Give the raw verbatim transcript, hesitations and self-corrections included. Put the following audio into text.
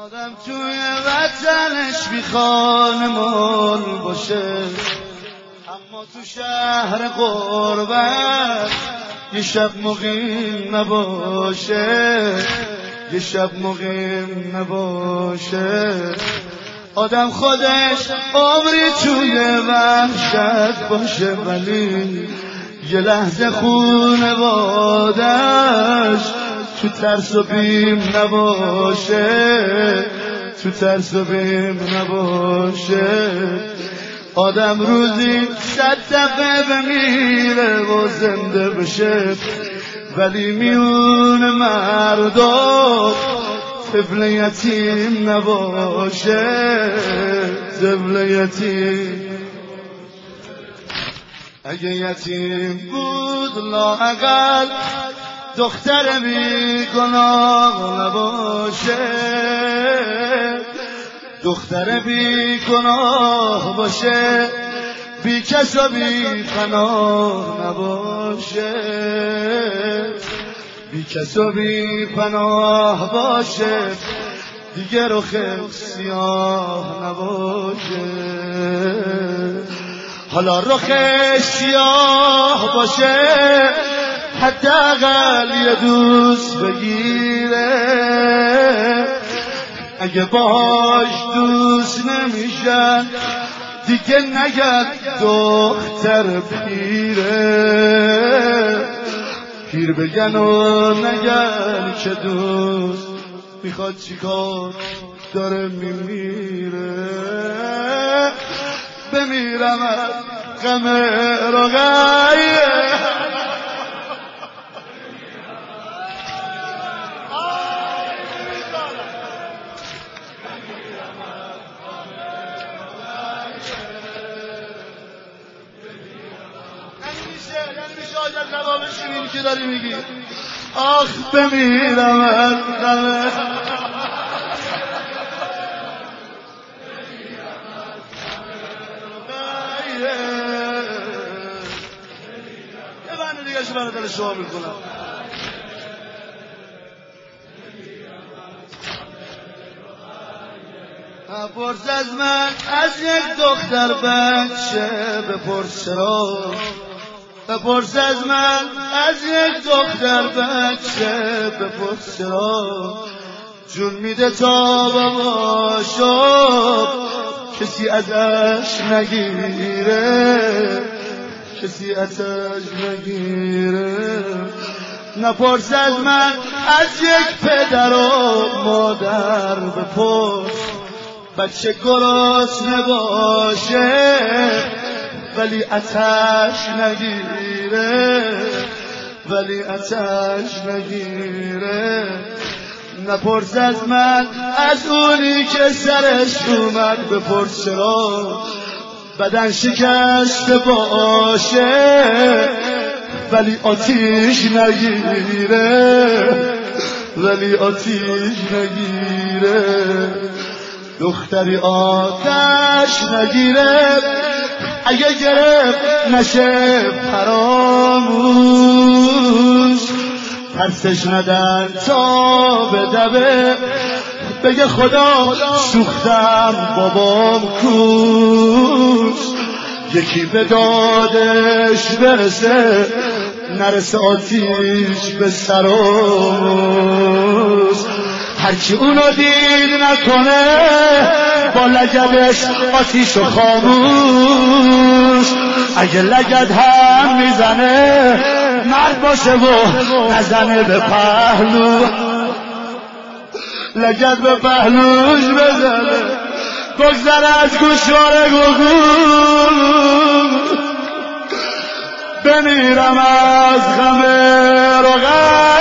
آدم توی وطنش بی خانمان باشه، اما تو شهر غربت یه شب مقیم نباشه، یه شب مقیم نباشه. آدم خودش عمری توی وحشت باشه، ولی یه لحظه خونوادش تو ترس و بیم نباشه، تو ترس و بیم نباشه. آدم روزی صد دفعه بمیره و زنده بشه، ولی میون مردم طفل یتیم نباشه، طفل یتیم. اگه یتیم بود لااقل دختر بی گناه نباشه، دختر بی گناه باشه، بی کس و بی پناه نباشه، بی کس و بی پناه باشه، دیگه رخ سیاه نباشه. حالا رخ سیاه باشه، حداقل یه دوست بگیره. اگه باهاش دوست نمیشن دیگه نگد دختر پیره، پیر بگن و نگن که دوست میخواد چیکار داره میمیره. بمیرم از غم رقیه، جواب شیرین که داری میگی. آخ بمیرم از غم. یه بند دیگه شو برای دل شما میکنم. بپرس از من از یک دختر بچه، بپرس چرا. بپرس از من از یک دختر بچه، بپرس چرا جون میده تا باباشو کسی ازش نگیره، کسی ازش نگیره. نپرس از من از یک پدر و مادر، بپرس بچه گرسنه باشه ولی آتش نگیره، ولی آتش نگیره. نپرس از من از اونی که سرش اومد، بپرس چرا بدن شکسته باشه ولی آتیش نگیره، ولی آتیش نگیره. دختری آتش نگیره اگه گرفت نشه فراموش، ترسش ندن تا به دبه بگه خدا سوختم بابام کوش. یکی به دادش برسه نرسه آتیش به سراموش. هرچی اونو دید نکنه با لگدش آتیش و خاموش. اگه لگد هم میزنه مرد باشه و نزنه به پهلو، لگد به پهلوش بزنه بگذره از گوشواره گوگو. بمیرم از غم رقیه.